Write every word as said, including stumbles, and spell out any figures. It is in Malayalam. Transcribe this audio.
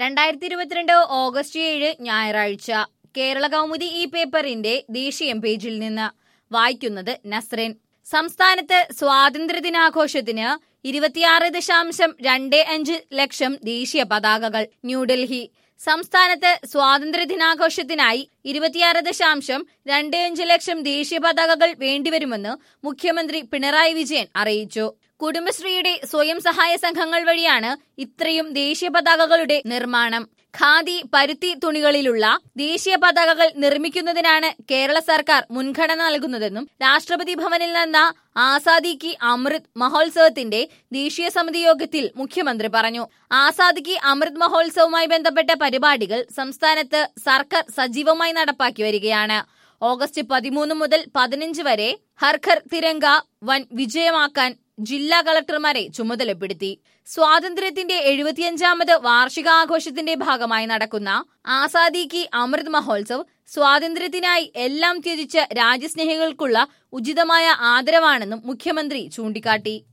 രണ്ടായിരത്തി ഇരുപത്തിരണ്ട് ഓഗസ്റ്റ് ഏഴ് ഞായറാഴ്ച കേരള കൗമുദി ഈ പേപ്പറിന്റെ ദേശീയ പേജിൽ നിന്ന് വായിക്കുന്നത് നസ്റിൻ. സംസ്ഥാനത്ത് സ്വാതന്ത്ര്യദിനാഘോഷത്തിന് ഇരുപത്തിയാറ് ദശാംശം രണ്ട് അഞ്ച് ലക്ഷം ദേശീയ പതാകകൾ. ന്യൂഡൽഹി. സംസ്ഥാനത്ത് സ്വാതന്ത്ര്യദിനാഘോഷത്തിനായി ഇരുപത്തിയാറ് ദശാംശം രണ്ട് അഞ്ച് ലക്ഷം ദേശീയ പതാകകൾ വേണ്ടിവരുമെന്ന് മുഖ്യമന്ത്രി പിണറായി വിജയൻ അറിയിച്ചു. കുടുംബശ്രീയുടെ സ്വയം സഹായ സംഘങ്ങൾ വഴിയാണ് ഇത്രയും ദേശീയ പതാകകളുടെ നിർമ്മാണം. ഖാദി, പരുത്തി തുണികളിലുള്ള ദേശീയ പതാകകൾ നിർമ്മിക്കുന്നതിനാണ് കേരള സർക്കാർ മുൻഗണന നൽകുന്നതെന്നും രാഷ്ട്രപതി ഭവനിൽ നടന്ന ആസാദി കി അമൃത് മഹോത്സവത്തിന്റെ ദേശീയ സമിതി യോഗത്തിൽ മുഖ്യമന്ത്രി പറഞ്ഞു. ആസാദി കി അമൃത് മഹോത്സവവുമായി ബന്ധപ്പെട്ട പരിപാടികൾ സംസ്ഥാനത്ത് സർക്കാർ സജീവമായി നടപ്പാക്കി വരികയാണ്. ഓഗസ്റ്റ് പതിമൂന്ന് മുതൽ പതിനഞ്ച് വരെ ഹർ ഘർ തിരങ്ക വൻ വിജയമാക്കാൻ ജില്ലാ കളക്ടർമാരെ ചുമതലപ്പെടുത്തി. സ്വാതന്ത്ര്യത്തിന്റെ എഴുപത്തിയഞ്ചാമത് വാർഷികാഘോഷത്തിന്റെ ഭാഗമായി നടക്കുന്ന ആസാദി കി അമൃത് മഹോത്സവ് സ്വാതന്ത്ര്യത്തിനായി എല്ലാം ത്യജിച്ച രാജ്യസ്നേഹികൾക്കുള്ള ഉചിതമായ ആദരവാണെന്നും മുഖ്യമന്ത്രി ചൂണ്ടിക്കാട്ടി.